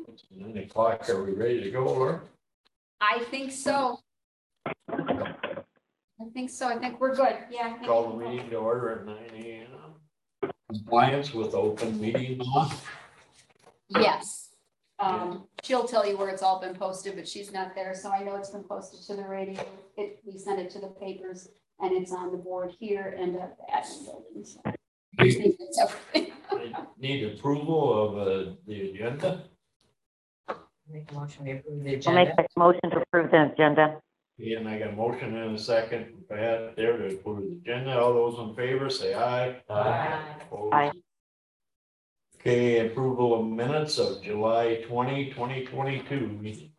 It's 9 o'clock. Are we ready to go, Laura? I think so. I think we're good. Yeah. Call the meeting to order at 9 a.m. Compliance with open meeting law. Yes. She'll tell you where it's all been posted, but she's not there. So I know it's been posted to the radio. We sent it to the papers and it's on the board here and at the admin building. So I think that's everything. I need approval of the agenda. Make a motion to approve the I'll make agenda. a motion to approve the agenda. And I got a motion in a second. Pat there to approve the agenda. All those in favor say aye. Aye. Opposed? Aye. Okay, approval of minutes of July 2022 meeting.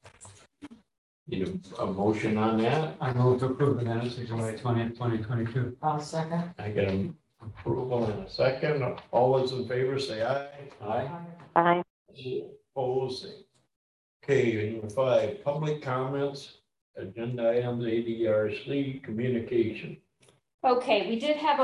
Need a motion on that? I move to approve the minutes of July 20th, 2022. I'll second. I get an approval in a second. All those in favor say aye. Aye. Aye. Opposed? Okay, number 5, public comments, agenda items, ADRC, communication. Okay, we did have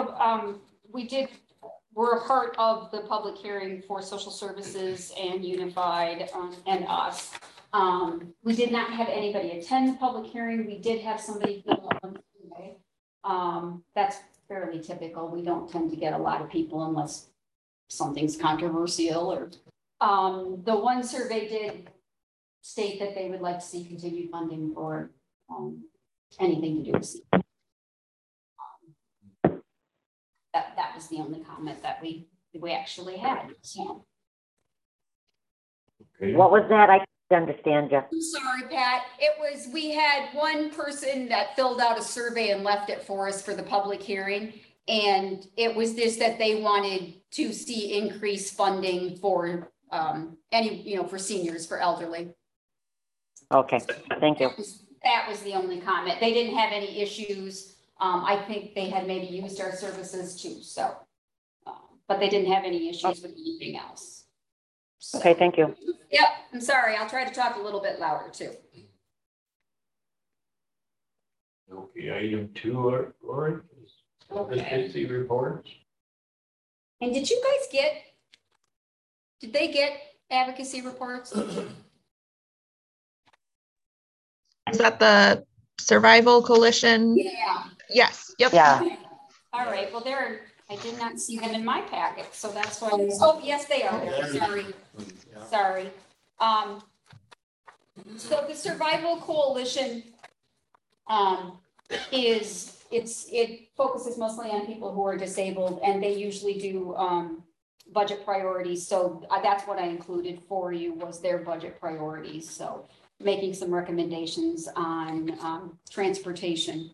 we're a part of the public hearing for social services and Unified and us. We did not have anybody attend the public hearing. We did have somebody fill out on Tuesday. That's fairly typical. We don't tend to get a lot of people unless something's controversial or the one survey did state that they would like to see continued funding for anything to do with that was the only comment that we actually had. So Okay. What was that? I can't understand you. I'm sorry, Pat. It was, we had one person that filled out a survey and left it for us for the public hearing. And it was this, that they wanted to see increased funding for for seniors, for elderly. Okay, thank you. That was the only comment. They didn't have any issues. I think they had maybe used our services too, so. But they didn't have any issues with anything else. So, Okay, thank you. yep, I'm sorry. I'll try to talk a little bit louder too. Okay, item 2, Lori. Advocacy reports. And did they get advocacy reports? Is that the Survival Coalition? Yeah. Yes. Yep. Yeah. All right, well, I did not see them in my packet, so that's why, oh, yes, they are there, sorry. So the Survival Coalition, it focuses mostly on people who are disabled, and they usually do, budget priorities, so that's what I included for you, was their budget priorities, so making some recommendations on, transportation.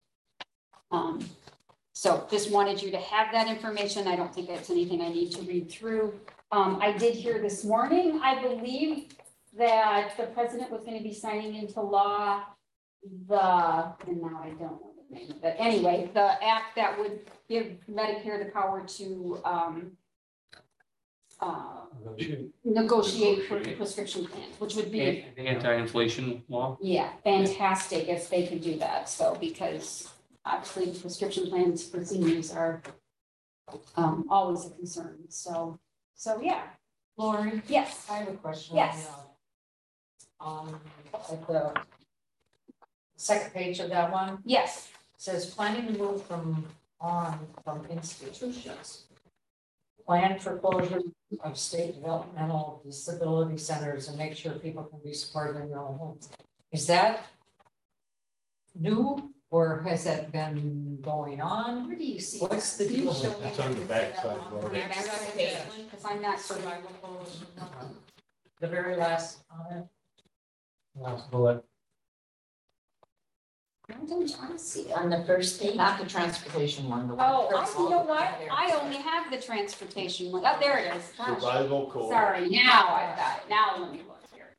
So just wanted you to have that information. I don't think that's anything I need to read through. I did hear this morning, I believe that the president was going to be signing into law and now I don't know the name of it. Anyway, the act that would give Medicare the power to negotiate for prescription plans, which would be The anti-inflation law. yeah, fantastic if they could do that. So because obviously prescription plans for seniors are always a concern. So yeah. Lori, Yes. I have a question. Yes. At the second page of that one, Yes. it says planning to move from institutions. Plan for closure of state developmental disability centers and make sure people can be supported in their own homes. Is that new or has that been going on? Where do you see? What's that? the Can you deal show with me that? It's on the back side, Lori. Because I'm not sure. The very last on it? Last bullet. I don't see it. On the first page? Not the transportation one. the one Oh, first. you know what? I only have the transportation one. Oh, there it is. Gosh. Survival Coalition. Sorry, now I've got it. Now let me look here.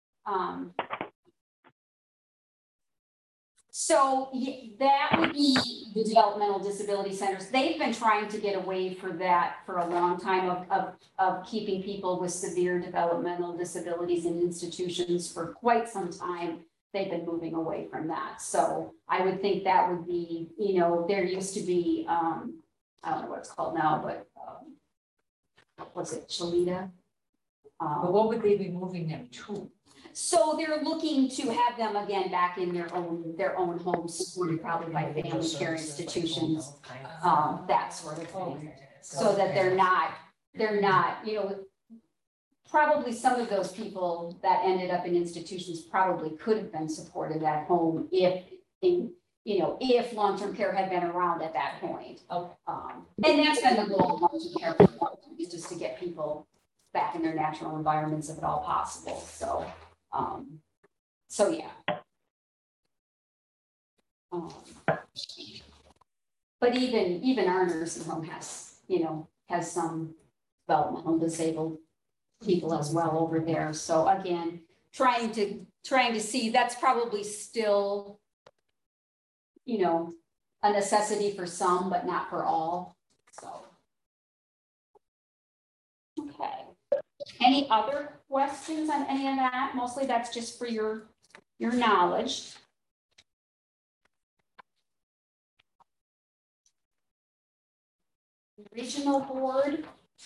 So that would be the developmental disability centers. They've been trying to get away from that for a long time of keeping people with severe developmental disabilities in institutions for quite some time. They've been moving away from that. So I would think that would be, there used to be, I don't know what it's called now, but what's it, Chalita? But what would they be moving them to? So they're looking to have them again back in their own homes, supported probably by family care institutions, that sort of thing. So that they're not, you know, probably some of those people that ended up in institutions probably could have been supported at home if, if long-term care had been around at that point. Okay. And that's been the goal of long-term care, is just to get people back in their natural environments if at all possible, so. Yeah. But even our nursing home has some developmental disabled people as well over there. So again, trying to see, that's probably still, a necessity for some, but not for all, so. Okay. Any other questions on any of that? Mostly that's just for your knowledge. Regional board.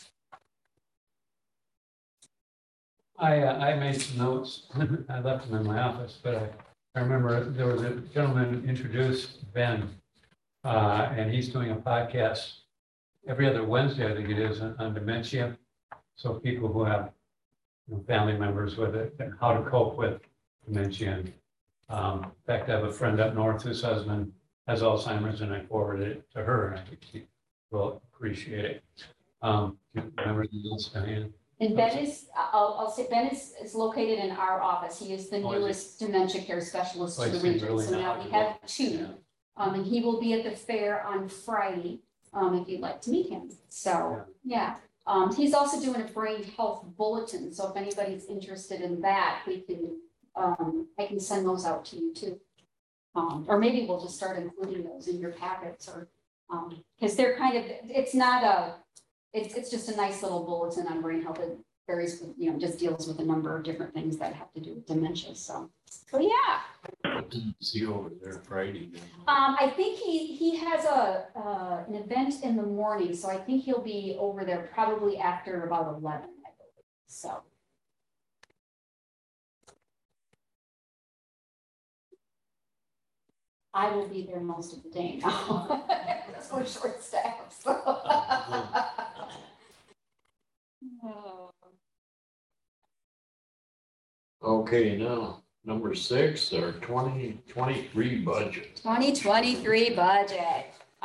I made some notes. I left them in my office, but I remember there was a gentleman introduced, Ben, and he's doing a podcast every other Wednesday, I think it is, on dementia. So people who have family members with it and how to cope with dementia. In fact, I have a friend up north whose husband has Alzheimer's, and I forwarded it to her, and I think she will appreciate it. Remember Diane? And Ben is, I'll say, Ben is located in our office. He is the newest dementia care specialist to the region. Really so now we have two. Yeah. And he will be at the fair on Friday, if you'd like to meet him. So, yeah. He's also doing a brain health bulletin. So if anybody's interested in that, we can, I can send those out to you too. Or maybe we'll just start including those in your packets, or, because they're kind of, it's not it's just a nice little bulletin on brain health. It varies, just deals with a number of different things that have to do with dementia. So yeah. See you over there Friday. I think he has an event in the morning, so I think he'll be over there probably after about 11, I believe. So. I will be there most of the day now. Because we're short staffed. So. Okay, now, number 6, our 2023 budget. 2023 budget.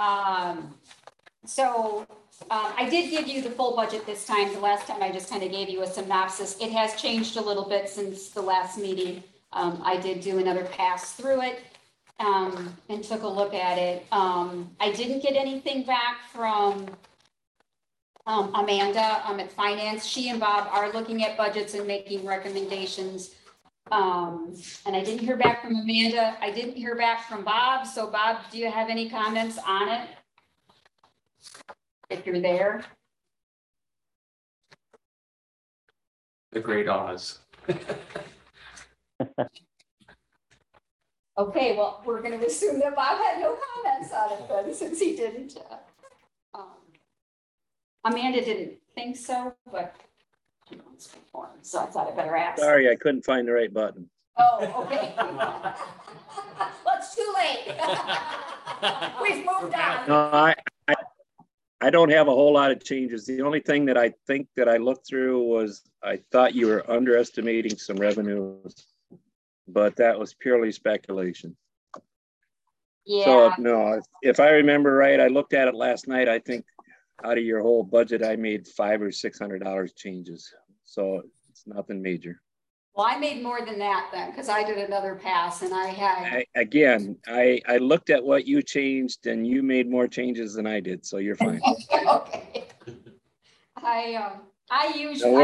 I did give you the full budget this time. The last time I just kind of gave you a synopsis. It has changed a little bit since the last meeting. I did do another pass through it. And took a look at it. I didn't get anything back from Amanda at finance. She and Bob are looking at budgets and making recommendations. And I didn't hear back from Amanda. I didn't hear back from Bob. So Bob, do you have any comments on it? If you're there. The great Oz. Okay, well, we're going to assume that Bob had no comments on it then, since he didn't. Amanda didn't think so, but she won't speak for him, so I thought I better ask. Sorry, I couldn't find the right button. Oh, okay. Well, it's too late. We've moved on. No, I don't have a whole lot of changes. The only thing that I think that I looked through was I thought you were underestimating some revenues, but that was purely speculation. Yeah. So no, if I remember right, I looked at it last night. I think out of your whole budget, I made $500 or $600 changes. So it's nothing major. Well, I made more than that then, because I did another pass and I had. I looked at what you changed and you made more changes than I did. So you're fine. Okay. I usually. So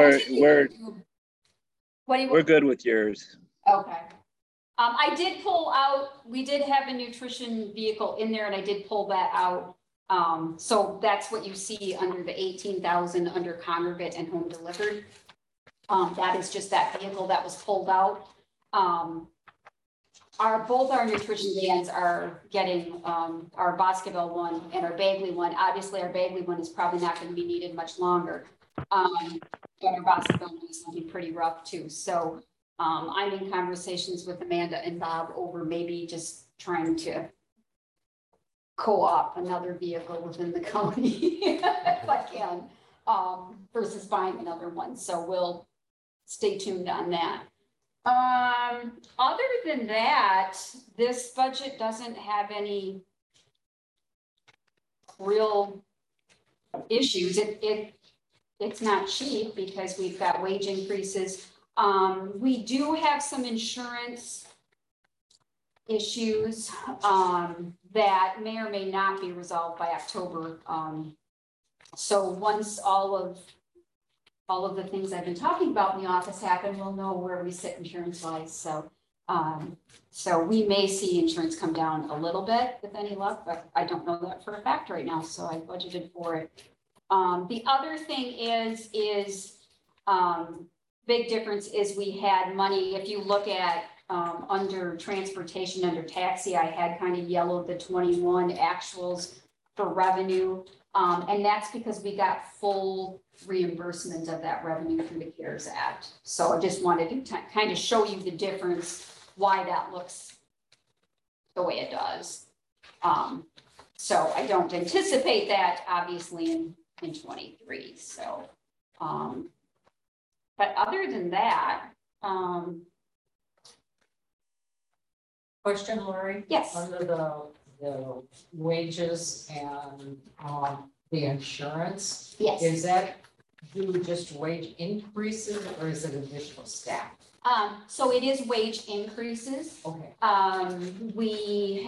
we're good with yours. Okay. I did pull out, we did have a nutrition vehicle in there and I did pull that out. So that's what you see under the 18,000 under congregate and home delivered. That is just that vehicle that was pulled out. Both our nutrition vans are getting, our Boscoville one and our Bagley one. Obviously our Bagley one is probably not going to be needed much longer. but our possibility is going to be pretty rough too. So I'm in conversations with Amanda and Bob over maybe just trying to co-op another vehicle within the county if I can, versus buying another one. So we'll stay tuned on that. Other than that, this budget doesn't have any real issues. It's not cheap because we've got wage increases. We do have some insurance issues that may or may not be resolved by October. So once all of the things I've been talking about in the office happen, we'll know where we sit insurance wise. So we may see insurance come down a little bit with any luck, but I don't know that for a fact right now. So I budgeted for it. The other thing is big difference is we had money. If you look at under transportation, under taxi, I had kind of yellowed the 21 actuals for revenue. And that's because we got full reimbursement of that revenue through the CARES Act. So I just wanted to kind of show you the difference, why that looks the way it does. So I don't anticipate that obviously in 23. So, but other than that, Question, Lori? yes. Under the wages and the insurance, Yes. is that due just wage increases or is it additional staff? So it is wage increases. Okay. We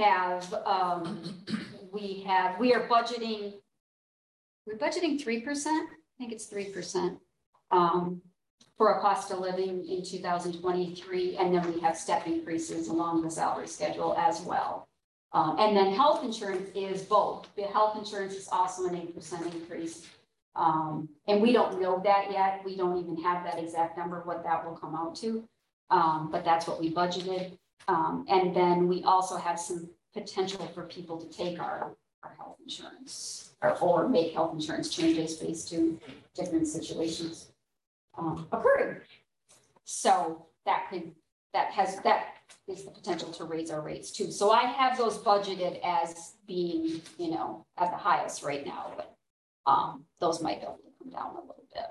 are budgeting, we're budgeting 3%. I think it's 3%. For a cost of living in 2023, and then we have step increases along the salary schedule as well. And then health insurance is both. The health insurance is also an 8% increase. And we don't know that yet. We don't even have that exact number, what that will come out to. But that's what we budgeted. And then we also have some potential for people to take our health insurance or make health insurance changes based to different situations occurring. So that is the potential to raise our rates too. So I have those budgeted as being, at the highest right now, but those might be able to come down a little bit.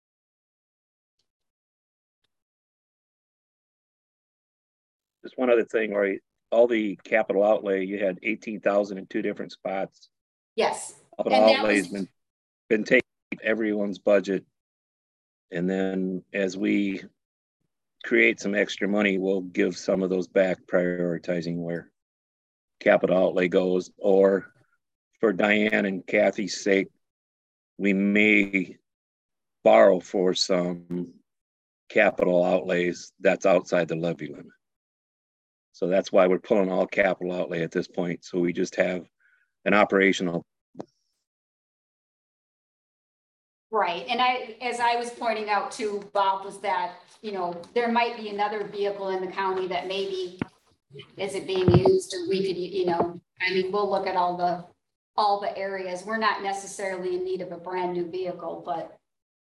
Just one other thing, right? All the capital outlay, you had 18,000 in two different spots. Yes. Capital And that outlay's was- been taking everyone's budget. And then as we create some extra money, we'll give some of those back, prioritizing where capital outlay goes. Or for Diane and Kathy's sake, we may borrow for some capital outlays that's outside the levy limit. So that's why we're pulling all capital outlay at this point. So we just have an operational. Right. And as I was pointing out to Bob, was that, there might be another vehicle in the county that maybe isn't being used, or we could, we'll look at all the areas. We're not necessarily in need of a brand new vehicle, but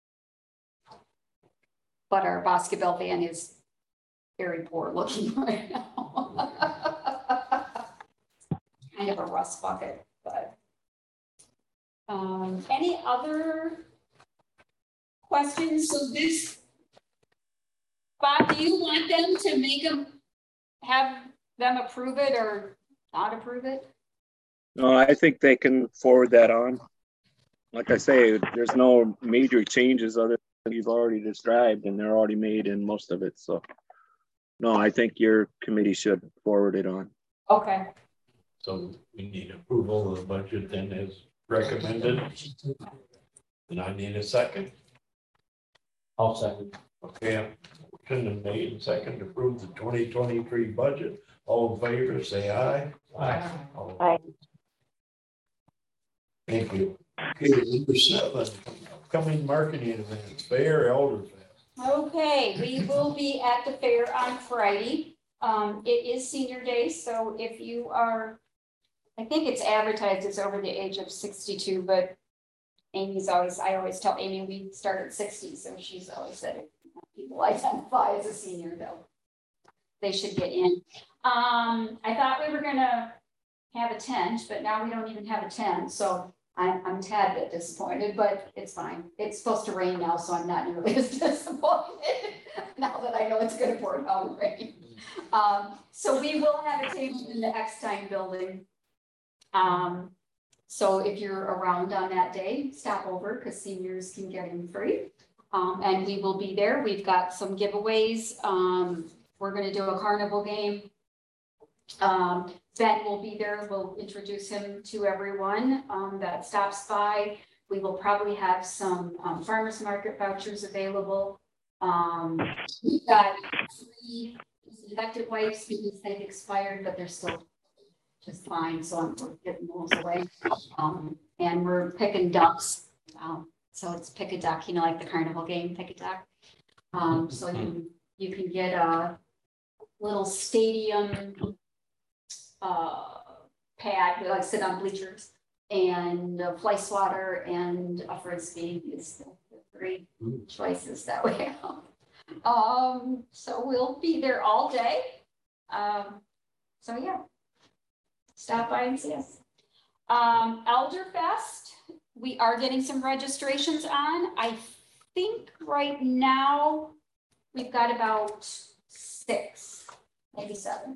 our Boscobel van is very poor looking right now. Kind of a rust bucket, but any other questions? So this, Bob, do you want them to have them approve it or not approve it? No, I think they can forward that on. Like I say, there's no major changes other than you've already described, and they're already made in most of it. So no, I think your committee should forward it on. Okay. So we need approval of the budget then as recommended. And I need a second. I'll second. Okay, motion made and second to approve the 2023 budget. All in favor, say aye. Aye. All Aye. Thank you. Okay, number 7, upcoming marketing events, Fair Elder Fest. Okay, we will be at the fair on Friday. It is senior day, so if you are, I think it's advertised, it's over the age of 62, but I always tell Amy we start at 60, so she's always said if people identify as a senior, they should get in. I thought we were gonna have a tent, but now we don't even have a tent, so I'm a tad bit disappointed, but it's fine. It's supposed to rain now, so I'm not nearly as disappointed now that I know it's gonna pour down rain. So we will have a table in the X-Time building. So if you're around on that day, stop over because seniors can get in free. And we will be there. We've got some giveaways. We're going to do a carnival game. Ben will be there. We'll introduce him to everyone that stops by. We will probably have some farmers market vouchers available. We've got 3 disinfectant wipes because they've expired, but they're still just fine, so I'm getting those away. And we're picking ducks. So it's pick a duck, you know, like the carnival game, pick a duck. So you can get a little stadium pad, like sit on bleachers, and a fly swatter and a frisbee is the 3 choices that we have. So we'll be there all day. So yeah. Stop by and see us. Elderfest, we are getting some registrations on. I think right now we've got about 6, maybe 7.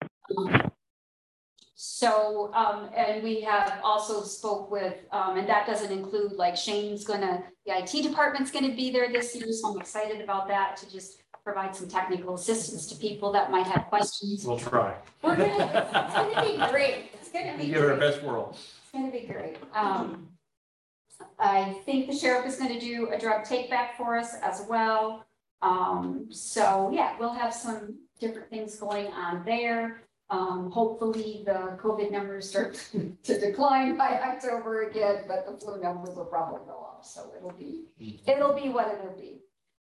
And we have also spoke with, and that doesn't include like Shane's the IT department's gonna be there this year, so I'm excited about that to just provide some technical assistance to people that might have questions. We'll try. It's gonna be great. It's gonna be Give it our great. best whirl. It's gonna be great. I think the sheriff is gonna do a drug take back for us as well. So yeah, we'll have some different things going on there. Hopefully the COVID numbers start to decline by October again, but the flu numbers will probably go up. So it'll be what it'll be.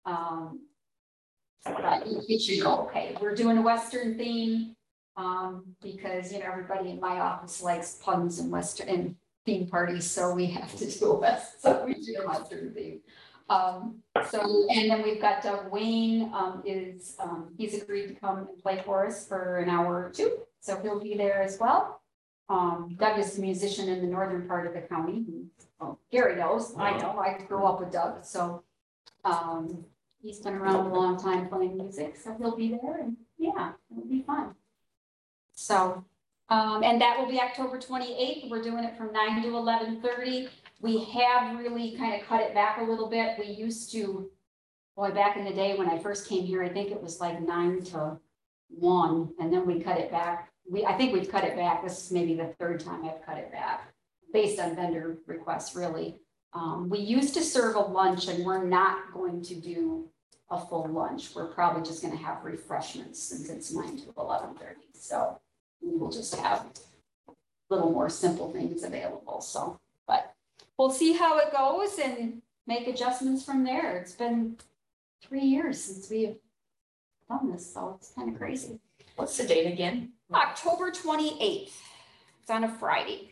But it should go okay. We're doing a Western theme because, you know, everybody in my office likes puns and Western and theme parties, so we have to do a Western theme. And then we've got Doug Wayne he's agreed to come and play for us for an hour or 2, so he'll be there as well. Doug is a musician in the northern part of the county. Gary knows, I know, I grew up with Doug, so he's been around a long time playing music, so he'll be there, and yeah, it'll be fun. So, and that will be October 28th. We're doing it from 9 to 11:30. We have really kind of cut it back a little bit. We used to, boy, back in the day when I first came here, I think it was like 9 to 1, and then we cut it back. I think we've cut it back. This is maybe the 3rd time I've cut it back, based on vendor requests, really. We used to serve a lunch, and we're not going to do a full lunch. We're probably just going to have refreshments since it's 9 to 11:30. So we will just have a little more simple things available. So, but we'll see how it goes and make adjustments from there. It's been 3 years since we've done this, so it's kind of crazy. What's the date again? October 28th. It's on a Friday.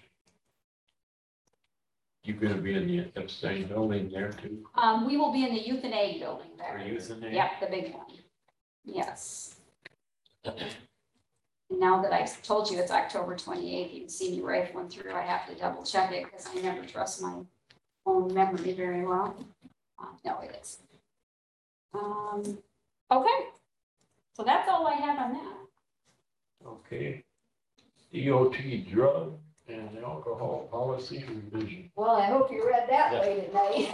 You're gonna be in the Epstein building there too? We will be in the Youth and Ag building there. Or Youth and Ag? Yep, the big one. Yes. And now that I've told you it's October 28th, you can see me rifling through. I have to double check it because I never trust my own memory very well. No, it is. Okay. So that's all I have on that. Okay. DOT drug and alcohol policy revision. Well, I hope you read that late at night.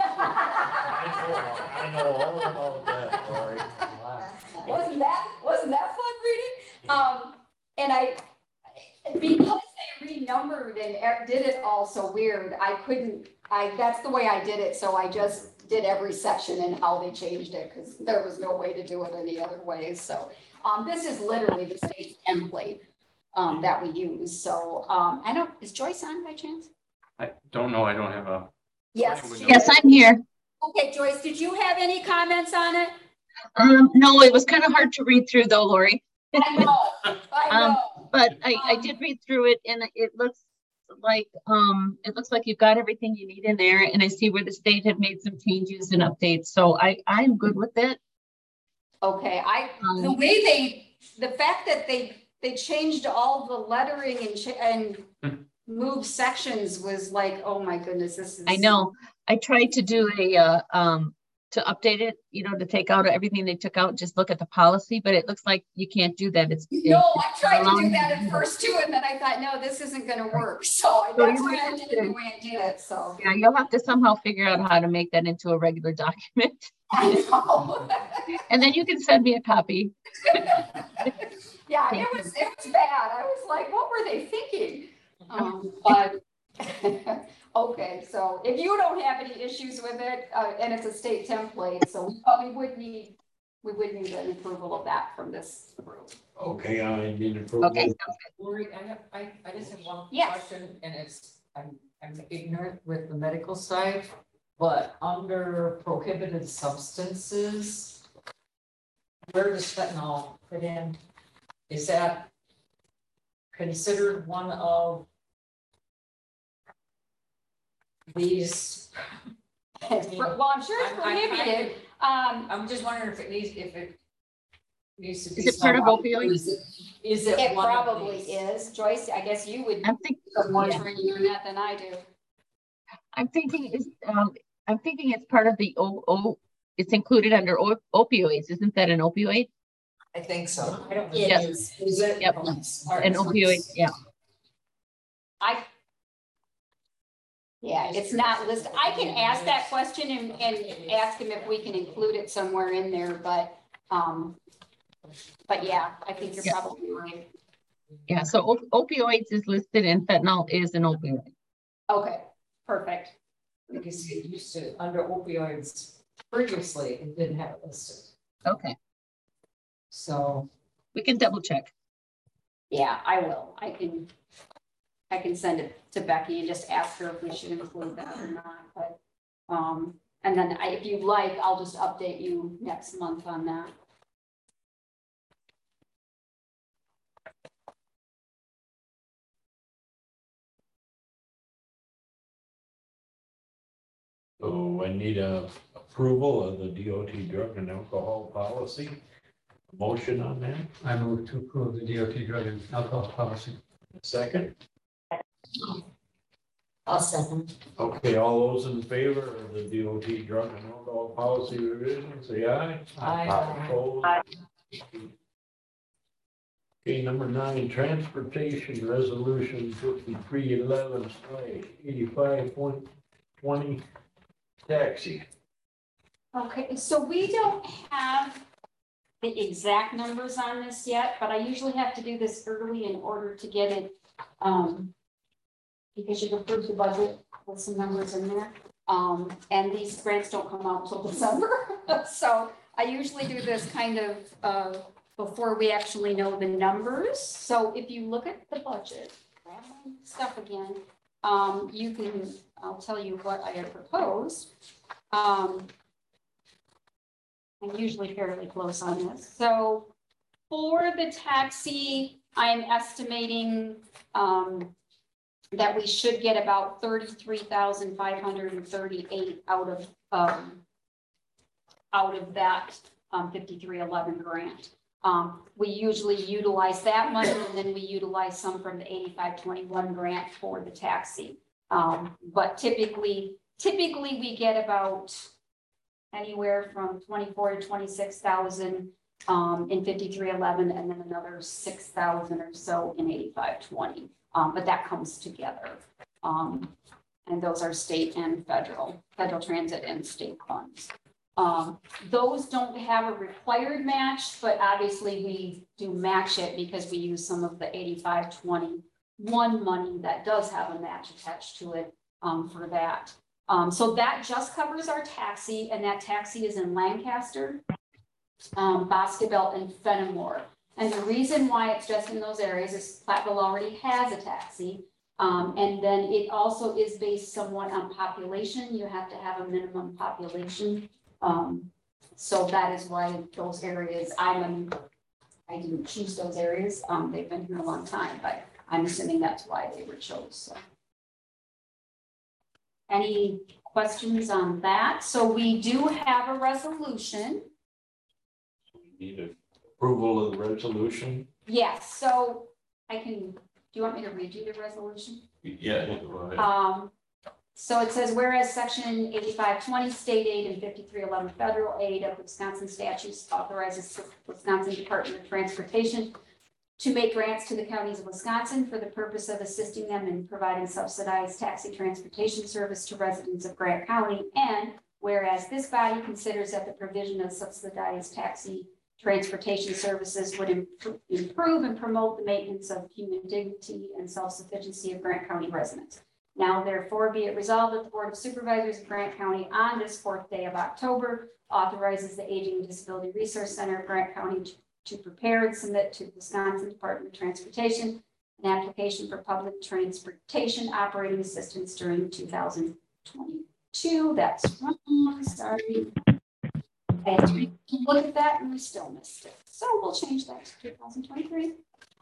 I know all about that, Lori. Wasn't that fun reading? And because they renumbered and did it all so weird, that's the way I did it. So I just did every section and how they changed it because there was no way to do it any other way. So this is literally the state template that we use. So is Joyce on by chance? I don't know. I don't have a. Yes. Yes, I'm here. Okay, Joyce, did you have any comments on it? No, it was kind of hard to read through though, Lori. I know. But I did read through it and it looks like, it looks like you've got everything you need in there, and I see where the state had made some changes and updates, so I'm good with it. Okay, the way the fact that they changed all the lettering and moved sections was like, oh my goodness, this is. I know, I tried to do to update it, to take out everything they took out, just look at the policy, but it looks like you can't do that. No, I tried to do that at first too, and then I thought, no, this isn't gonna work, so that's why I did it the way I did it, so. Yeah, you'll have to somehow figure out how to make that into a regular document. I know. And then you can send me a copy. Yeah, it was bad. I was like, what were they thinking? But okay, so if you don't have any issues with it, and it's a state template, so we probably would need an approval of that from this group. Okay, I need approval. Okay. Lori, I just have one Yes. question, and I'm ignorant with the medical side, but under prohibited substances, where does fentanyl fit in? Is that considered one of these? Well, I'm sure it's prohibited. I'm just wondering if it needs to be. Is it part of opioids? Is it? It one of probably these? is. Joyce, I guess you would I'm thinking, have more yeah. training on that than I do. I'm thinking it's part of the it's included under opioids. Isn't that an opioid? I think so. I don't know. Yes. Is it? Yep. An opioid, yeah. Yeah, it's not listed. I can ask that question and ask him if we can include it somewhere in there, but yeah, I think you're probably right. Yeah, so opioids is listed and fentanyl is an opioid. Okay, perfect. Because it used to, under opioids previously, it didn't have it listed. Okay, So, we can double check. Yeah, I will. I can send it to Becky and just ask her if we should include that or not, but, and then if you'd like, I'll just update you next month on that. So I need a approval of the DOT drug and alcohol policy. Motion on that. I move to approve the DOT drug and alcohol policy. Second. I'll second. Okay, all those in favor of the DOT drug and alcohol policy revision, say aye. Aye. Opposed? Aye. Okay, number 9, transportation resolution 5311/85.20 taxi. Okay, so we don't have the exact numbers on this yet, but I usually have to do this early in order to get it, because you've approved the budget with some numbers in there. And these grants don't come out until December. So I usually do this kind of, before we actually know the numbers. So if you look at the budget, grab my stuff again, you can, I'll tell you what I have proposed. I'm usually fairly close on this. So for the taxi, I'm estimating that we should get about 33,538 out of that 5311 grant. We usually utilize that money, and then we utilize some from the 8521 grant for the taxi. But typically we get about anywhere from 24 to 26,000 in 5311, and then another 6,000 or so in 8520. But that comes together. And those are state and federal transit and state funds. Those don't have a required match, but obviously we do match it because we use some of the 8521 money that does have a match attached to it for that. So that just covers our taxi, and that taxi is in Lancaster, Boscobel, and Fenimore. And the reason why it's just in those areas is Platteville already has a taxi. And then it also is based somewhat on population. You have to have a minimum population. So that is why those areas, I didn't choose those areas. They've been here a long time, but I'm assuming that's why they were chosen. So Any questions on that? So we do have a resolution. We need approval of the resolution. Yes, so I can, do you want me to read you the resolution? Yeah, go ahead. So it says, whereas section 8520 state aid and 5311 federal aid of the Wisconsin statutes authorizes the Wisconsin Department of Transportation to make grants to the counties of Wisconsin for the purpose of assisting them in providing subsidized taxi transportation service to residents of Grant County. And whereas this body considers that the provision of subsidized taxi transportation services would improve and promote the maintenance of human dignity and self-sufficiency of Grant County residents. Now therefore be it resolved that the Board of Supervisors of Grant County on this 4th day of October authorizes the Aging and Disability Resource Center of Grant County to prepare and submit to the Wisconsin Department of Transportation an application for public transportation operating assistance during 2022. That's wrong, sorry. I had to look at that and we still missed it. So we'll change that to 2023.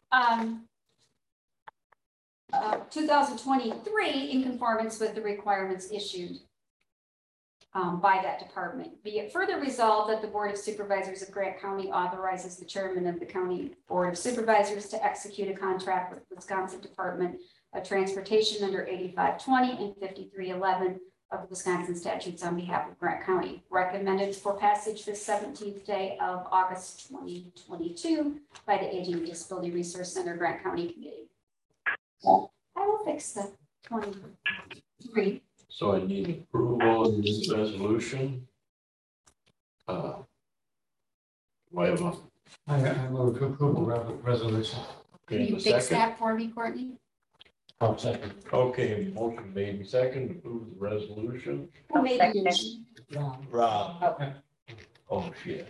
2023 in conformance with the requirements issued by that department. Be it further resolved that the Board of Supervisors of Grant County authorizes the chairman of the County Board of Supervisors to execute a contract with Wisconsin Department of Transportation under 8520 and 5311 of the Wisconsin statutes on behalf of Grant County. Recommended for passage this 17th day of August 2022 by the Aging and Disability Resource Center Grant County Committee. So I will fix the 23. So I need approval of this resolution. Do I have a, I move to approve the resolution. Can okay, you a fix second? that for me, Courtney? I'll second. Okay, motion made and second to approve the resolution. Who made the Second. motion? Rob. Okay. Oh, shit.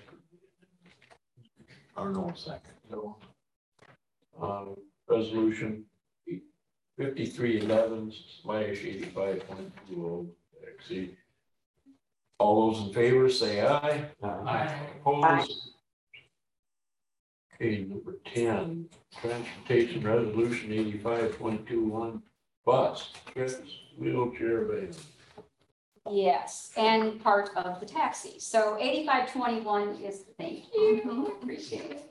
Arnold second. No. Resolution 5311/85.20 exceed. All those in favor say aye. Aye. Opposed? Okay, number 10, transportation resolution 85.21 bus trips wheelchair van. Yes, and part of the taxi. So 8521 is, thank you, appreciate it.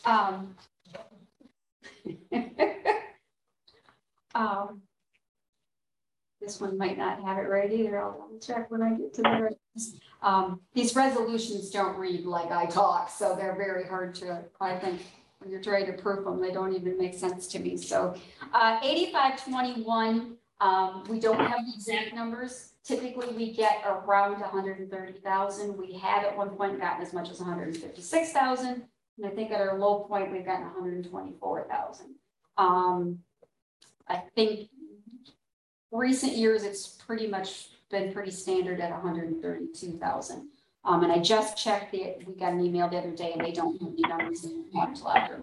This one might not have it right either. I'll double check when I get to the rest. These resolutions don't read like I talk, so they're very hard to, I think, when you're trying to proof them, they don't even make sense to me. So 8521, we don't have the exact numbers. Typically, we get around 130,000. We have at one point gotten as much as 156,000. And I think at our low point, we've gotten 124,000. I think recent years, it's pretty much been pretty standard at 132,000. And I just checked we got an email the other day and they don't have the numbers until after.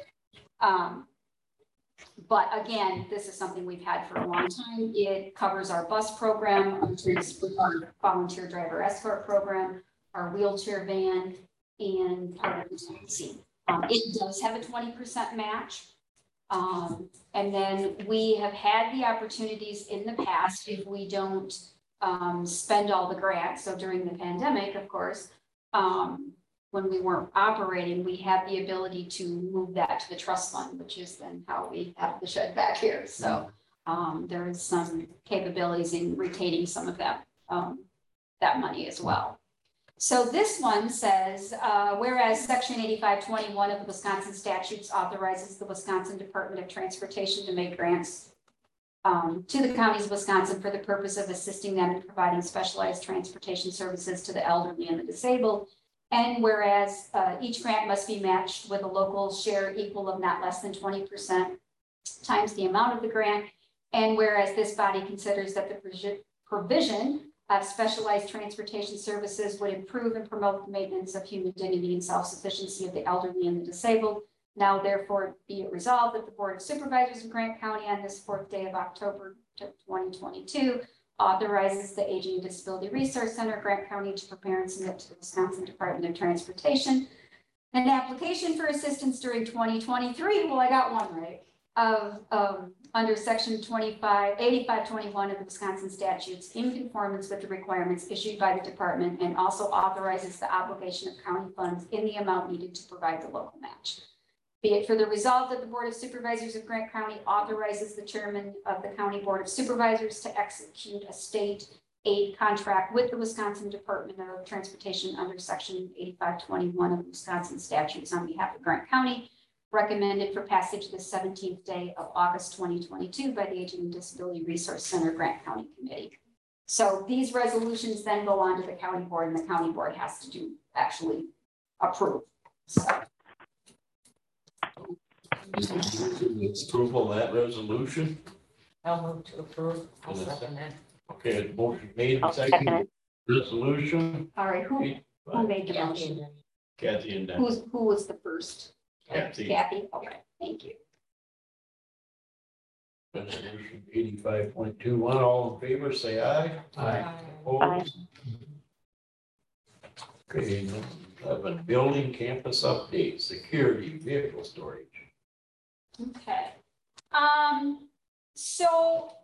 But again, this is something we've had for a long time. It covers our bus program, our volunteer driver escort program, our wheelchair van, and part of the taxi. It does have a 20% match. And then we have had the opportunities in the past, if we don't spend all the grants. So during the pandemic, of course, when we weren't operating, we had the ability to move that to the trust fund, which is then how we have the shed back here. So there is some capabilities in retaining some of that, that money as well. So this one says, whereas section 8521 of the Wisconsin statutes authorizes the Wisconsin Department of Transportation to make grants to the counties of Wisconsin for the purpose of assisting them in providing specialized transportation services to the elderly and the disabled. And whereas each grant must be matched with a local share equal of not less than 20% times the amount of the grant. And whereas this body considers that the provision of specialized transportation services would improve and promote the maintenance of human dignity and self-sufficiency of the elderly and the disabled. Now, therefore, be it resolved that the Board of Supervisors of Grant County on this 4th day of October 2022 authorizes the Aging and Disability Resource Center, Grant County, to prepare and submit to the Wisconsin Department of Transportation an application for assistance during 2023. Well, I got one right. under section 8521 of the Wisconsin statutes in conformance with the requirements issued by the department, and also authorizes the obligation of county funds in the amount needed to provide the local match. Be it further resolved that the Board of Supervisors of Grant County authorizes the chairman of the County Board of Supervisors to execute a state aid contract with the Wisconsin Department of Transportation under section 8521 of the Wisconsin statutes on behalf of Grant County, recommended for passage the 17th day of August 2022 by the Aging and Disability Resource Center Grant County Committee. So these resolutions then go on to the county board, and the county board has to actually approve. So. Approval of that resolution. I'll move to approve. I'll second it. Okay, motion made, I'll second second resolution. All right, who made the motion? Kathy and Dan. Who was the first? Kathy. Kathy, okay, thank you. Resolution 85.21, all in favor, say aye. Aye. Opposed? Okay, 11, building campus update, security, vehicle storage. Okay. So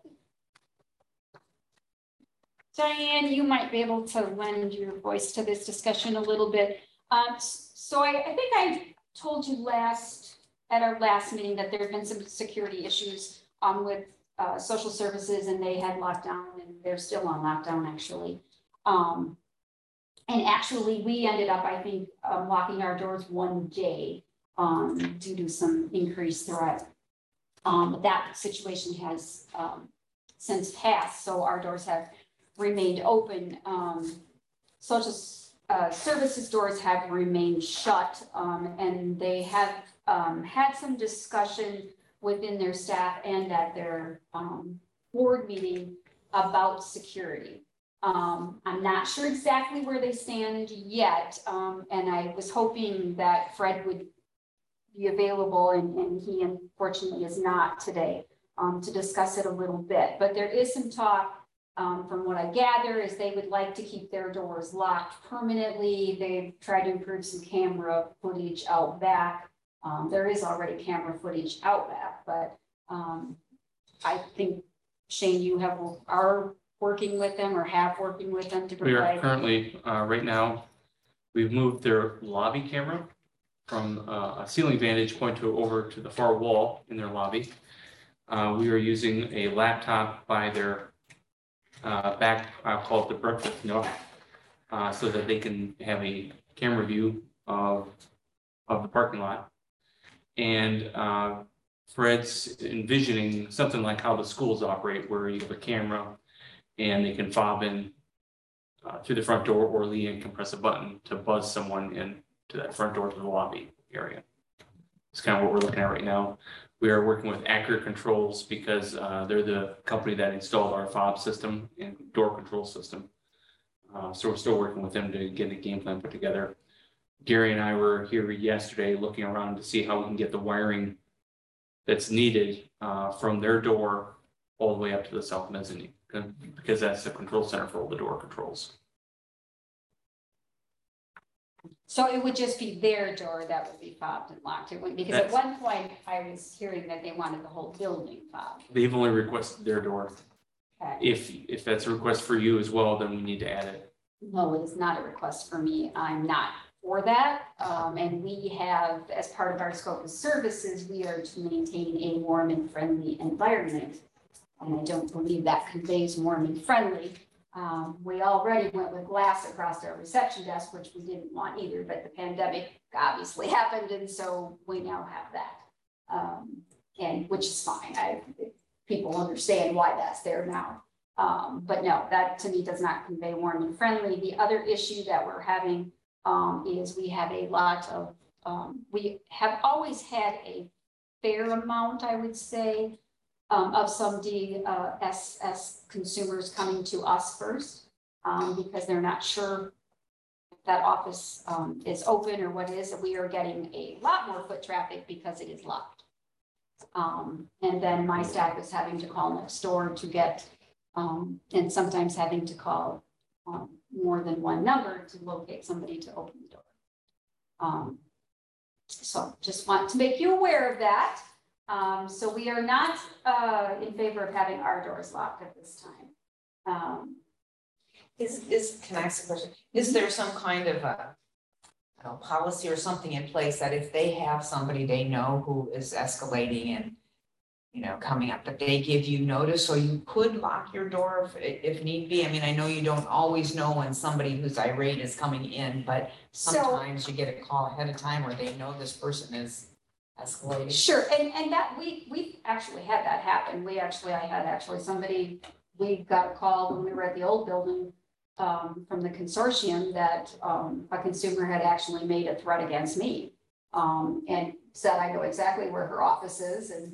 Diane, you might be able to lend your voice to this discussion a little bit. So I think I told you at our last meeting that there have been some security issues with social services, and they had lockdown, and they're still on lockdown actually. And actually we ended up, I think, locking our doors one day due to some increased threat. But that situation has since passed, so our doors have remained open. Social services doors have remained shut, and they have had some discussion within their staff and at their board meeting about security. I'm not sure exactly where they stand yet, and I was hoping that Fred would be available, and he unfortunately is not today, to discuss it a little bit. But there is some talk, from what I gather, is they would like to keep their doors locked permanently. They've tried to improve some camera footage out back. There is already camera footage out back, but I think, Shane, you are working with them or have working with them to We are provide. currently, right now, we've moved their lobby camera from a ceiling vantage point over to the far wall in their lobby. We are using a laptop by their back, I'll call it the breakfast nook, so that they can have a camera view of the parking lot. And Fred's envisioning something like how the schools operate, where you have a camera and they can fob in through the front door, or Leanne can press a button to buzz someone in to that front door to the lobby area. It's kind of what we're looking at right now. We are working with Accurate Controls because they're the company that installed our fob system and door control system. So we're still working with them to get a game plan put together. Gary and I were here yesterday looking around to see how we can get the wiring that's needed from their door all the way up to the south mezzanine, because that's the control center for all the door controls. So it would just be their door that would be fobbed and locked. It wouldn't, because at one point I was hearing that they wanted the whole building fobbed. They've only requested their door. Okay. If that's a request for you as well, then we need to add it. No, it is not a request for me. I'm not for that. And we have, as part of our scope of services, we are to maintain a warm and friendly environment. And I don't believe that conveys warm and friendly. We already went with glass across our reception desk, which we didn't want either, but the pandemic obviously happened, and so we now have that, and which is fine. People understand why that's there now, but no, that to me does not convey warm and friendly. The other issue that we're having is we have a lot of, we have always had a fair amount, I would say, of some DSS consumers coming to us first, because they're not sure if that office is open or what is. We are getting a lot more foot traffic because it is locked. And then my staff is having to call next door to get, and sometimes having to call more than one number to locate somebody to open the door. So just want to make you aware of that. So we are not, in favor of having our doors locked at this time. Can I ask a question? Is there some kind of a, I don't know, policy or something in place that if they have somebody they know who is escalating and, you know, coming up, that they give you notice, so you could lock your door if need be? I mean, I know you don't always know when somebody who's irate is coming in, but sometimes you get a call ahead of time where they know this person is escalating. Sure, and that, we actually had that happen. I had somebody, we got a call when we were at the old building, from the consortium that, a consumer had actually made a threat against me. And said, I know exactly where her office is and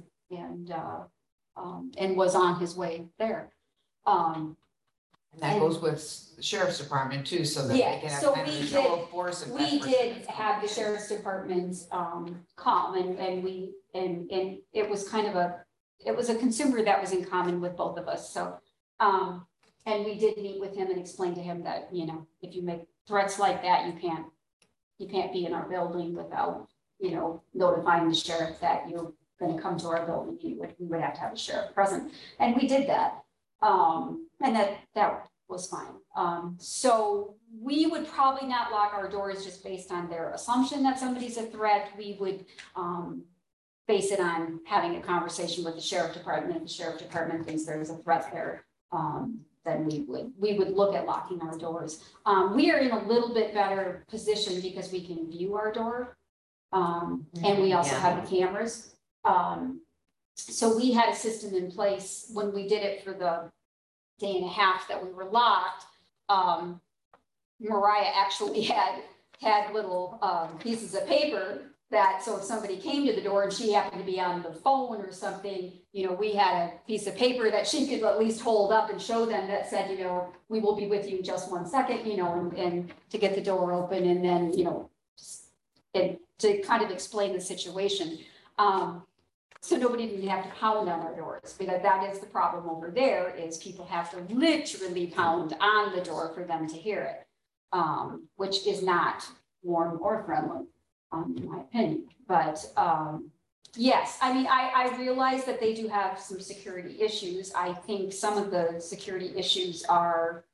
was on his way there. And that goes with the sheriff's department too, so that they Yeah, can have so kind of we a show did- of force. if that We person did is- have the sheriff's department, come and it was kind of it was a consumer that was in common with both of us, so. And we did meet with him and explain to him that, you know, if you make threats like that, you can't be in our building without, you know, notifying the sheriff that you're gonna come to our building. We would have to have a sheriff present, and we did that. And that was fine. So we would probably not lock our doors just based on their assumption that somebody's a threat. We would, base it on having a conversation with the sheriff department. If the sheriff department thinks there's a threat there, then we would look at locking our doors. We are in a little bit better position because we can view our door. And we also have the cameras. So we had a system in place when we did it for the day and a half that we were locked. Mariah actually had little pieces of paper that, so if somebody came to the door and she happened to be on the phone or something, you know, we had a piece of paper that she could at least hold up and show them that said, you know, we will be with you in just 1 second, you know, and to get the door open and then, you know, and to kind of explain the situation. So nobody didn't have to pound on our doors, because that is the problem over there, is people have to literally pound on the door for them to hear it, which is not warm or friendly, in my opinion. But yes, I mean, I realize that they do have some security issues. I think some of the security issues are,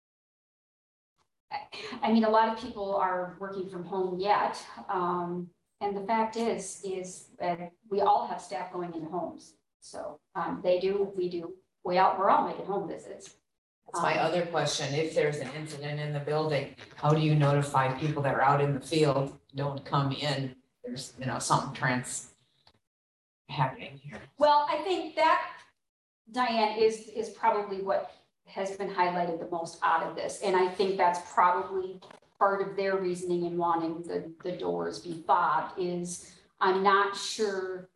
I mean, a lot of people are working from home yet. And the fact is we all have staff going into homes. So they do, we do, we're all making home visits. That's my other question. If there's an incident in the building, how do you notify people that are out in the field, don't come in? There's, you know, something happening here. Well, I think that, Diane, is probably what has been highlighted the most out of this. And I think that's probably part of their reasoning in wanting the doors be fobbed is I'm not sure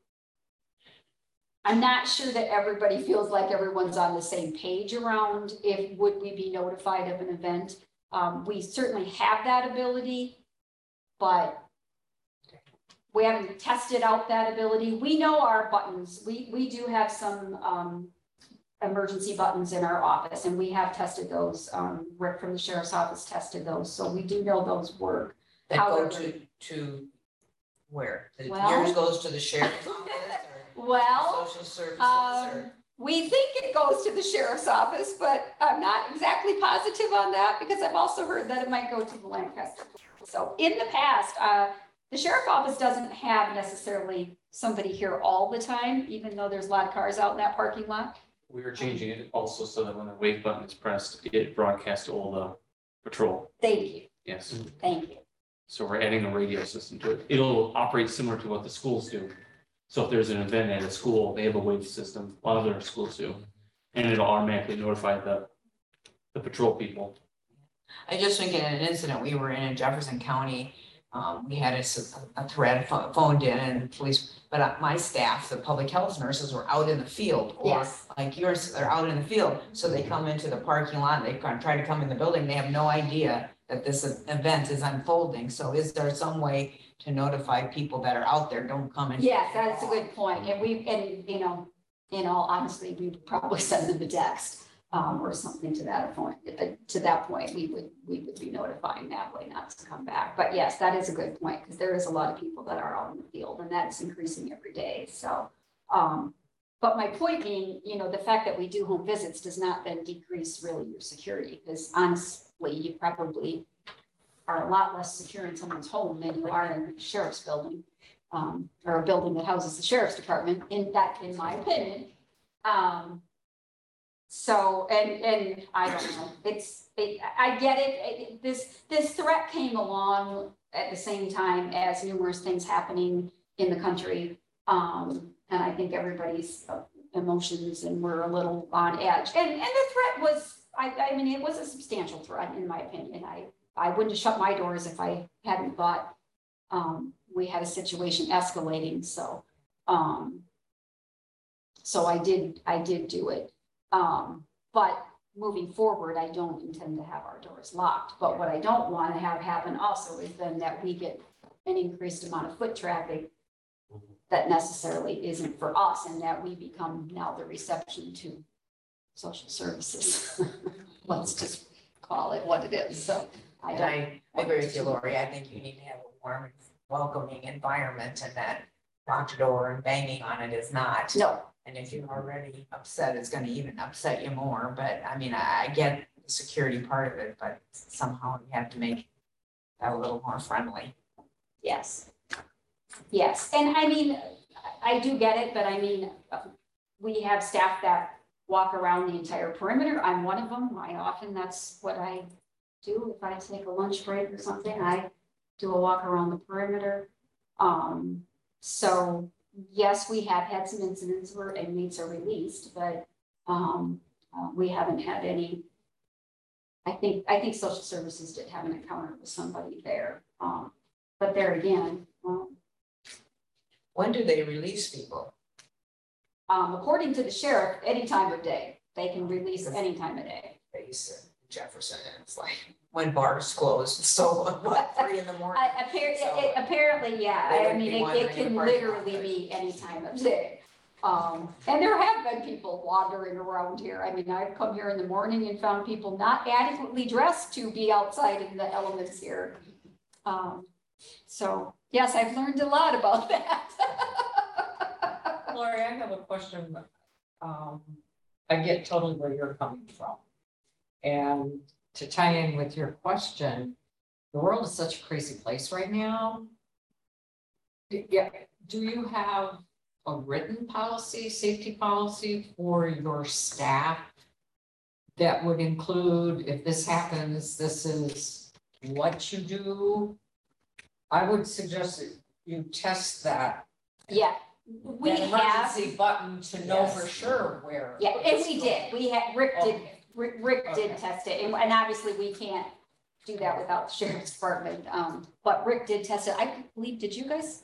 that everybody feels like everyone's on the same page around would we be notified of an event. We certainly have that ability, but we haven't tested out that ability. We know our buttons. We do have some emergency buttons in our office, and we have tested those. Rick from the sheriff's office tested those, so we do know those work. That However, go to where? Well- Yours goes to the sheriff's office or Well, social services or? we think it goes to the sheriff's office, but I'm not exactly positive on that because I've also heard that it might go to the Lancaster. So in the past, the sheriff's office doesn't have necessarily somebody here all the time, even though there's a lot of cars out in that parking lot. We are changing it also so that when the wave button is pressed, it broadcasts to all the patrol. Thank you, Yes. thank you. So we're adding a radio system to it. It'll operate similar to what the schools do. So if there's an event at a school, they have a wave system, a lot of their schools do. And it'll automatically notify the patrol people. I just think in an incident we were in Jefferson County, we had a thread phoned in and police, but my staff, the public health nurses were out in the field. Or Yes. like yours, they're out in the field, so they come into the parking lot, they try to come in the building, they have no idea that this event is unfolding. So is there some way to notify people that are out there, don't come in? Yes, that's a good point. And you know, in all honesty, we would probably send them a text or something to that point. To that point, we would be notifying that way not to come back. But yes, that is a good point because there is a lot of people that are out in the field and that's increasing every day. So But my point being, you know, the fact that we do home visits does not then decrease really your security, because honestly, you probably are a lot less secure in someone's home than you are in a sheriff's building, or a building that houses the sheriff's department, in my opinion. So, and I don't know, I get it, this threat came along at the same time as numerous things happening in the country. And I think everybody's emotions and we're a little on edge. And the threat was, I mean, it was a substantial threat in my opinion. I wouldn't have shut my doors if I hadn't thought we had a situation escalating. So, so I did do it. But moving forward, I don't intend to have our doors locked. But what I don't want to have happen also is then that we get an increased amount of foot traffic that necessarily isn't for us, and that we become now the reception to social services. Let's just call it what it is. So I agree with you, Lori. I think you need to have a warm and welcoming environment, and that locked door and banging on it is not. No. And if you're already upset, it's gonna even upset you more. But I mean, I get the security part of it, but somehow you have to make that a little more friendly. Yes. Yes, and I mean, I do get it, but I mean, we have staff that walk around the entire perimeter. I'm one of them. That's what I do. If I take a lunch break or something, I do a walk around the perimeter. So yes, we have had some incidents where inmates are released, but we haven't had any. I think social services did have an encounter with somebody there, but there again. When do they release people? According to the sheriff, any time of day. They can release any time of day. They used to Jefferson, and it's like when bars closed, so what, 3 in the morning? Apparently, yeah. I mean, it can literally be any time of day. And there have been people wandering around here. I mean, I've come here in the morning and found people not adequately dressed to be outside in the elements here. So yes, I've learned a lot about that. Lori, I have a question. I get totally where you're coming from. And to tie in with your question, the world is such a crazy place right now. Yeah, do you have a written policy, safety policy for your staff that would include, if this happens, this is what you do? I would suggest that you test that. Yeah, we that have emergency button to know for sure where. Yeah, and we did. We had Rick did. Okay. Rick did test it, and obviously we can't do that without the sheriff's department. But Rick did test it. I believe. Did you guys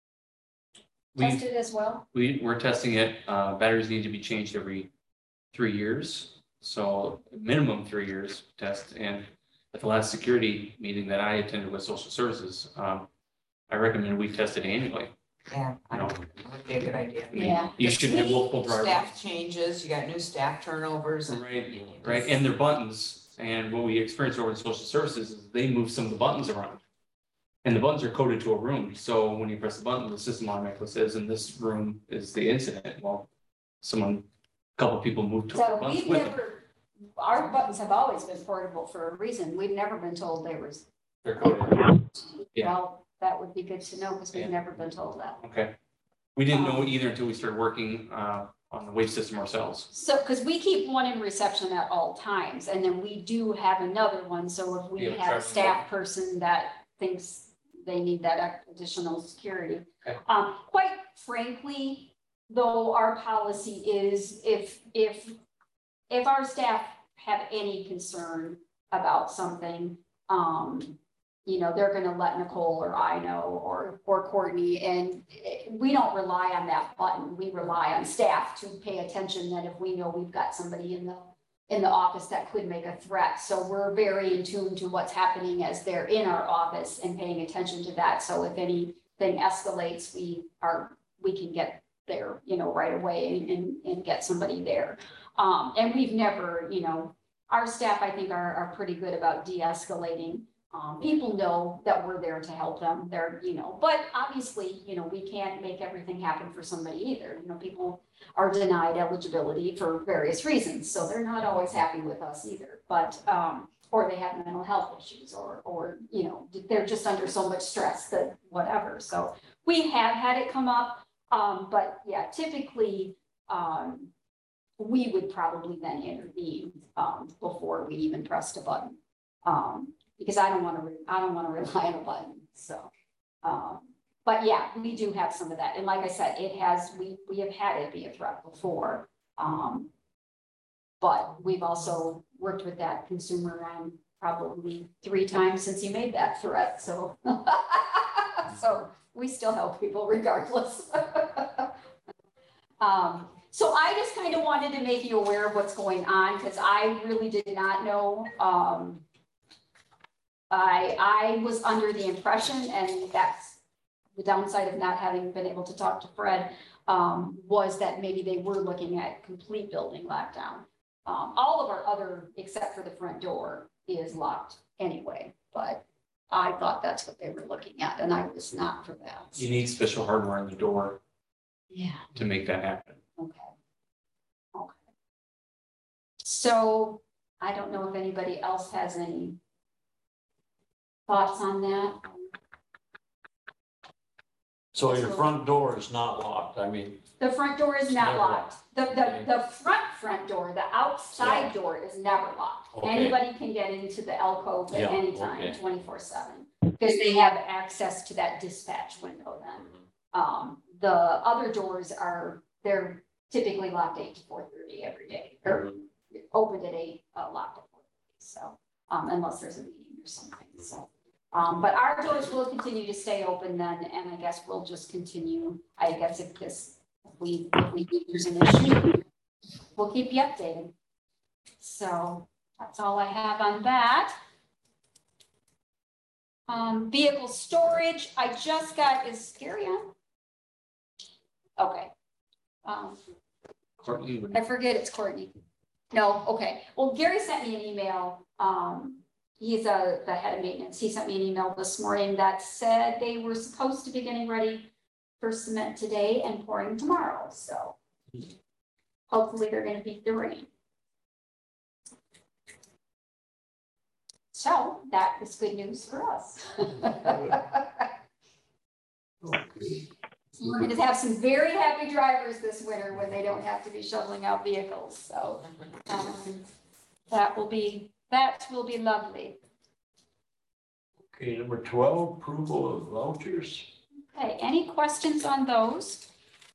test it as well? We're testing it. Batteries need to be changed every 3 years, so minimum 3 years test. And at the last security meeting that I attended with social services, I recommend we test it annually. Yeah, I No. don't think it would be a good idea. Yeah. You should have multiple drivers. Staff changes, you got new staff turnovers. And Right, and their buttons, and what we experienced over in social services is they move some of the buttons around. And the buttons are coded to a room, so when you press the button, the system automatically says, in this room is the incident. Well, a couple people moved to the So buttons we've with them. never. Our buttons have always been portable for a reason. We've never been told they were. They're coded. Yeah. Well, that would be good to know because we've Yeah. never been told that. Okay. We didn't know either until we started working on the wave system ourselves. So, because we keep one in reception at all times, and then we do have another one, so if we Yeah, have a traveling staff person that thinks they need that additional security. Okay. Quite frankly, though, our policy is if our staff have any concern about something, you know, they're gonna let Nicole or I know, or Courtney, and we don't rely on that button. We rely on staff to pay attention that if we know we've got somebody in the office that could make a threat. So we're very in tune to what's happening as they're in our office and paying attention to that. So if anything escalates, we can get there, you know, right away and get somebody there. And we've never, you know, our staff, I think, are pretty good about de-escalating. people know that we're there to help them. They're, but obviously, we can't make everything happen for somebody either. People are denied eligibility for various reasons, so they're not always happy with us either. But, or they have mental health issues or, they're just under so much stress that whatever. So we have had it come up, but yeah, typically, we would probably then intervene, before we even pressed a button. Because I don't want to rely on a button, so. But yeah, we do have some of that, and like I said, we have had it be a threat before. But we've also worked with that consumer around probably 3 times since he made that threat, so. So we still help people regardless. So I just kind of wanted to make you aware of what's going on, because I really did not know. I was under the impression, and that's the downside of not having been able to talk to Fred, was that maybe they were looking at complete building lockdown. All of our other, except for the front door, is locked anyway, but I thought that's what they were looking at, and I was not for that. You need special hardware on the door Yeah. to make that happen. Okay. So I don't know if anybody else has any thoughts on that. So your front door is not locked, I mean, The front door is not Never locked. The front door, the outside door is never locked. Okay. Anybody can get into the alcove at Yeah, any time, okay. 24/7, because they have access to that dispatch window then. The other doors they're typically locked 8 to 4:30 every day, or opened at 8, locked at 4:30. So, unless there's a meeting or something, so. But our doors will continue to stay open then, and I guess we'll just continue, I guess if we think there's an issue, we'll keep you updated. So that's all I have on that. Vehicle storage, I just got, is Gary on? Okay. Courtney, I forget it's Courtney. No, okay. Well, Gary sent me an email. He's the head of maintenance. He sent me an email this morning that said they were supposed to be getting ready for cement today and pouring tomorrow. So hopefully they're going to beat the rain. So that is good news for us. We're going to have some very happy drivers this winter when they don't have to be shoveling out vehicles. So that will be lovely. okay, number 12, approval of vouchers. Okay, any questions on those?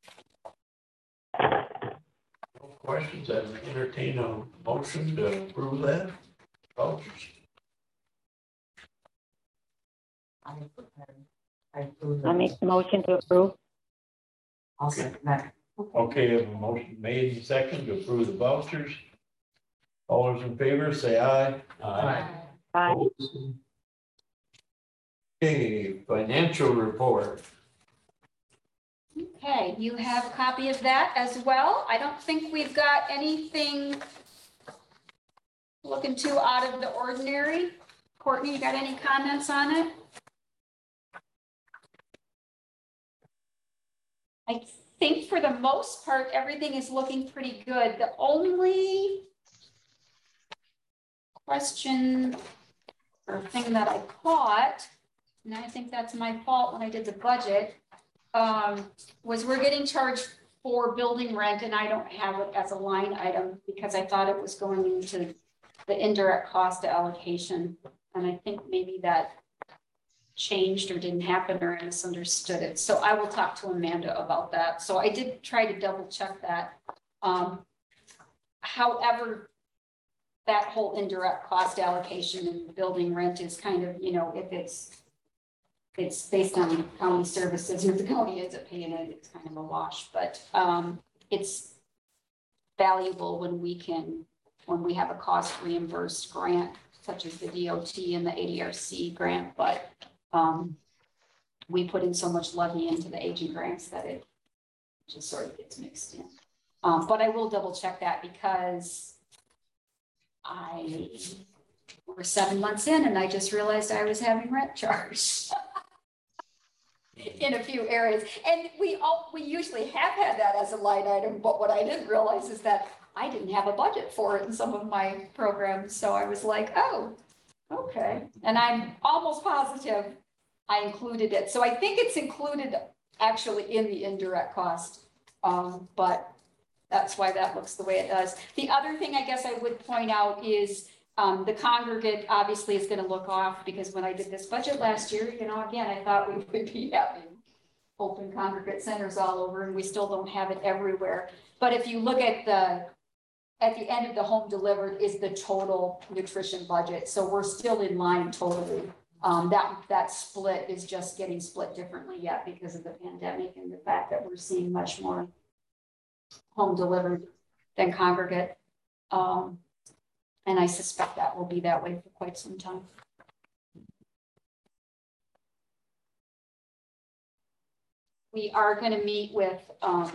No questions, I entertain a motion to approve that, vouchers. I make the motion to approve. I'll second that. Okay, I have a motion made and second to approve the vouchers. All those in favor, say aye. Aye. Aye. Opposed? Okay, financial report. Okay, you have a copy of that as well. I don't think we've got anything looking too out of the ordinary. Courtney, you got any comments on it? I think for the most part, everything is looking pretty good. The only question or thing that I caught, and I think that's my fault when I did the budget, was we're getting charged for building rent, and I don't have it as a line item because I thought it was going into the indirect cost allocation. And I think maybe that changed or didn't happen, or I misunderstood it. So I will talk to Amanda about that. So I did try to double check that. However, that whole indirect cost allocation and building rent is kind of, if it's based on county services, if the county ends up paying it, it's kind of a wash, but it's valuable when we have a cost reimbursed grant, such as the DOT and the ADRC grant, but we put in so much levy into the aging grants that it just sort of gets mixed in. But I will double check that because I We're 7 months in and I just realized I was having rent charge in a few areas. And we usually have had that as a line item, but what I didn't realize is that I didn't have a budget for it in some of my programs. So I was like, oh, okay. And I'm almost positive I included it. So I think it's included actually in the indirect cost. But that's why that looks the way it does. The other thing I guess I would point out is the congregate obviously is going to look off because when I did this budget last year, you know, again, I thought we would be having open congregate centers all over and we still don't have it everywhere. But if you look at the end of the home delivered is the total nutrition budget. So we're still in line totally. That split is just getting split differently yet because of the pandemic and the fact that we're seeing much more home delivered than congregate. And I suspect that will be that way for quite some time. We are going to meet with our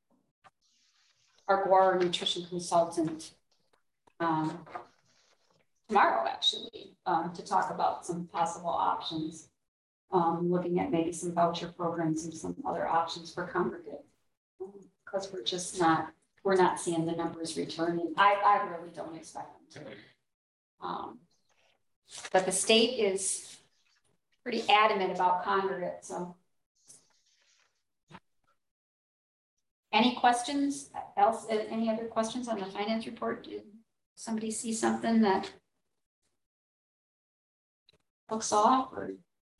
Guar nutrition consultant tomorrow, actually, to talk about some possible options, looking at maybe some voucher programs and some other options for congregate, because we're not seeing the numbers returning. I really don't expect them to. But the state is pretty adamant about congregate, so. Any questions else? Any other questions on the finance report? Did somebody see something that looks off or?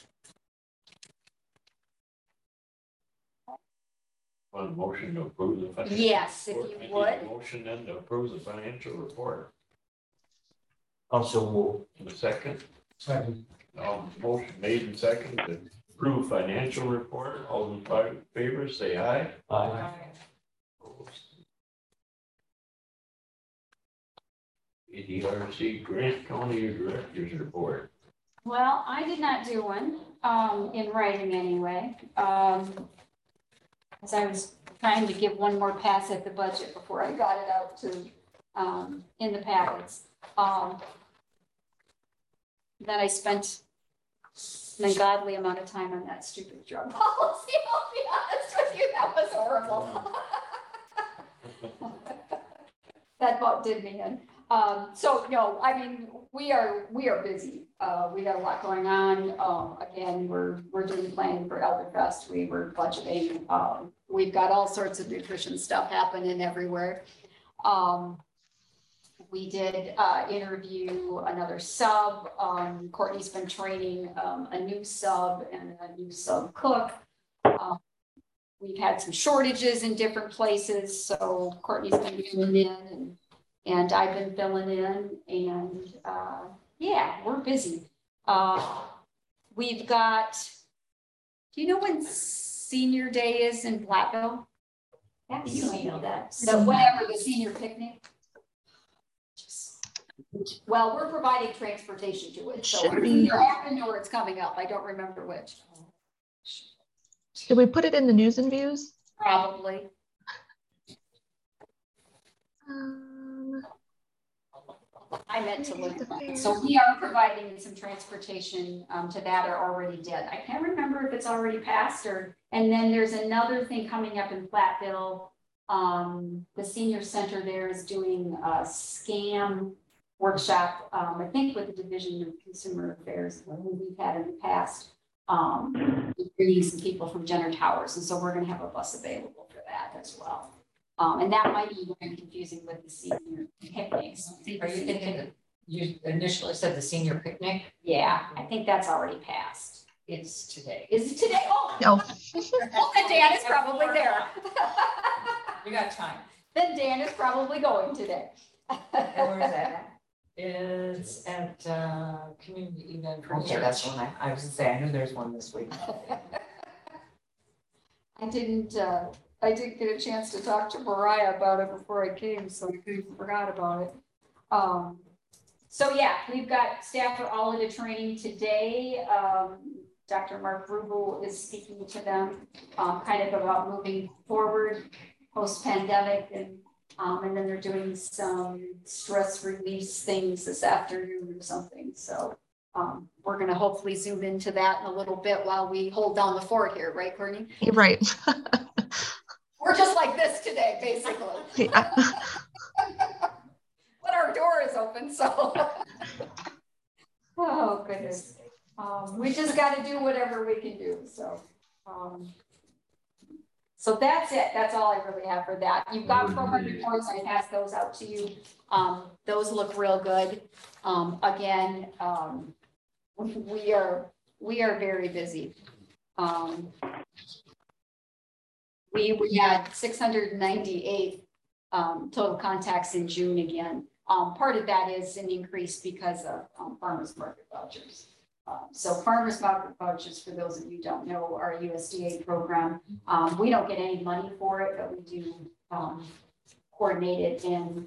On motion to approve the financial. Yes, if report. you I need would. a motion then to approve the financial report. Also move. In a second. Second. Motion made and second to approve financial report. All in favor, say aye. Aye. ADRC Grant County Directors Report. Well, I did not do one in writing anyway. As I was trying to give one more pass at the budget before I got it out to in the packets. Then I spent an ungodly amount of time on that stupid drug policy. I'll be honest with you, that was horrible. That about did me in. So no, I mean, we are busy. We got a lot going on. Again, we're doing planning for Elderfest. We were budgeting. We've got all sorts of nutrition stuff happening everywhere. We did interview another sub. Courtney's been training a new sub and a new sub cook. We've had some shortages in different places, so Courtney's been filling in and I've been filling in, and yeah, we're busy. We've got, do you know when Senior Day is in Platteville? Yeah, you might know that. So whatever, the senior picnic. Well, we're providing transportation to it, so it's either happened or it's coming up. I don't remember which. Did we put it in the news and views? Probably. I meant to look at that. So we are providing some transportation to that, or already did. I can't remember if it's already passed or, and then there's another thing coming up in Platteville. The senior center there is doing a scam workshop, I think with the Division of Consumer Affairs, who we've had in the past, bringing some people from Jenner Towers. And so we're going to have a bus available for that as well. And that might be very confusing with the senior picnics. Are you thinking that you initially said the senior picnic? Yeah, I think that's already passed. It's today. Is it today? Oh, No. Well, then Dan is probably there. We got time. Then Dan is probably going today. And where is that at? It's at community event. for Okay, church. that's one I was gonna say, I knew there's one this week. I didn't get a chance to talk to Mariah about it before I came, so I forgot about it. So yeah, we've got staff are all at a training today. Dr. Mark Rubel is speaking to them kind of about moving forward post-pandemic and And then they're doing some stress release things this afternoon or something, so. We're gonna hopefully zoom into that in a little bit while we hold down the fort here, right, Courtney? You're right. We're just like this today, basically. Yeah. But our door is open, so. Oh, goodness. We just gotta do whatever we can do, so. So that's it. That's all I really have for that. You've got program reports. I passed those out to you. Those look real good. Again, we are very busy. We had 698 total contacts in June again. Part of that is an increase because of farmers market vouchers. So farmers market vouchers, for those of you who don't know, are a USDA program. We don't get any money for it, but we do coordinate it and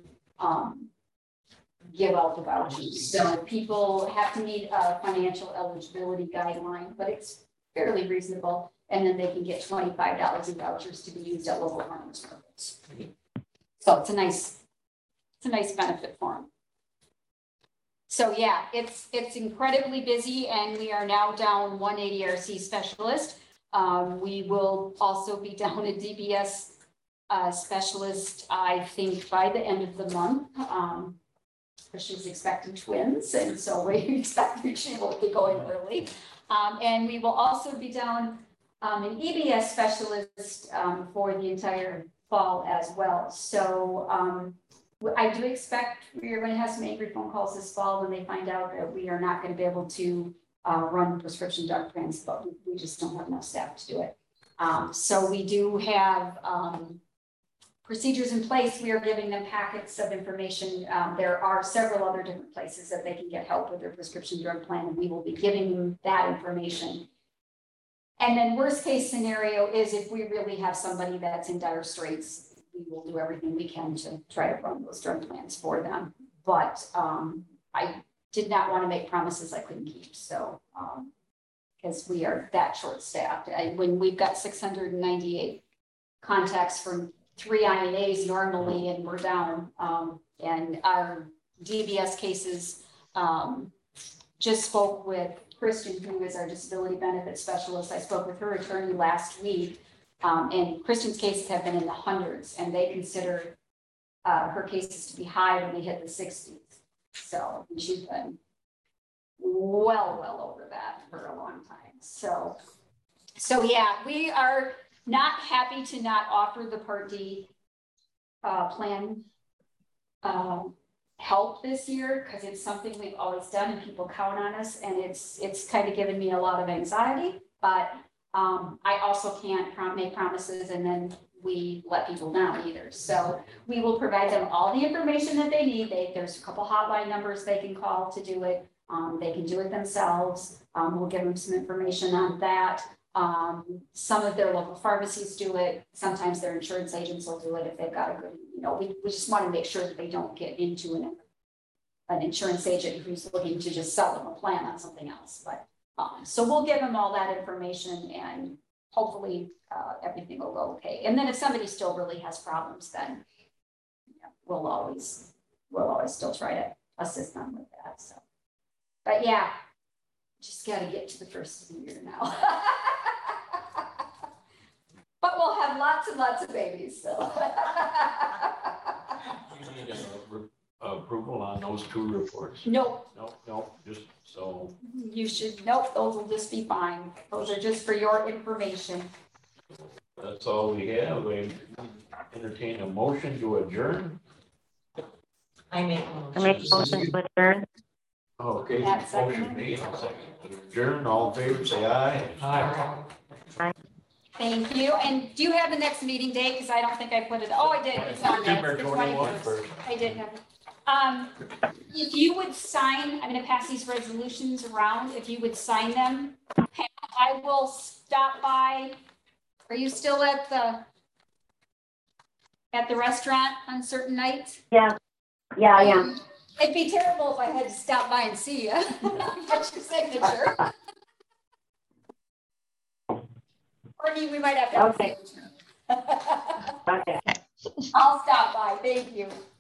give out the vouchers. So people have to meet a financial eligibility guideline, but it's fairly reasonable. And then they can get $25 in vouchers to be used at local farmers markets. So it's a nice benefit for them. So yeah, it's incredibly busy, and we are now down one ADRC specialist. We will also be down a DBS specialist, I think, by the end of the month. She's expecting twins, and so we expect that she will be going early. And we will also be down an EBS specialist for the entire fall as well. So I do expect we are going to have some angry phone calls this fall when they find out that we are not going to be able to run prescription drug plans, but we just don't have enough staff to do it. So we do have procedures in place. We are giving them packets of information. There are several other different places that they can get help with their prescription drug plan, and we will be giving them that information. And then worst case scenario is if we really have somebody that's in dire straits, we will do everything we can to try to run those drug plans for them. But I did not want to make promises I couldn't keep. So because we are that short staffed, when we've got 698 contacts from 3 INAs normally, and we're down, and our DBS cases, just spoke with Kristen, who is our disability benefit specialist. I spoke with her attorney last week, and Kristen's cases have been in the hundreds, and they consider her cases to be high when we hit the 60s. So she's been well over that for a long time. So yeah, we are not happy to not offer the Part D plan help this year, because it's something we've always done and people count on us, and it's kind of given me a lot of anxiety, but I also can't make promises and then we let people down either. So we will provide them all the information that they need. There's a couple hotline numbers they can call to do it. They can do it themselves. We'll give them some information on that. Some of their local pharmacies do it. Sometimes their insurance agents will do it if they've got a good, we just want to make sure that they don't get into an insurance agent who's looking to just sell them a plan on something else. But so we'll give them all that information, and hopefully everything will go okay. And then if somebody still really has problems, then we'll always still try to assist them with that. So, but yeah, just got to get to the first of the year now. But we'll have lots and lots of babies, so. You need approval on those 2 reports? Nope. Nope, just so. You should, nope, those will just be fine. Those are just for your information. That's all we have. We entertain a motion to adjourn. I make I make a motion to adjourn. Okay, Yeah, second. motion made, second. Adjourn, all in favor, say aye. Aye. Thank you. And do you have the next meeting date? Because I don't think I put it, oh, I did. It's on there. September It's the 21 21st. first. I did have it. If you would sign, I'm gonna pass these resolutions around. If you would sign them, I will stop by. Are you still at the restaurant on certain nights? Yeah, I am. It'd be terrible if I had to stop by and see you. Get your signature. Or we might have to. Okay. Okay. I'll stop by. Thank you.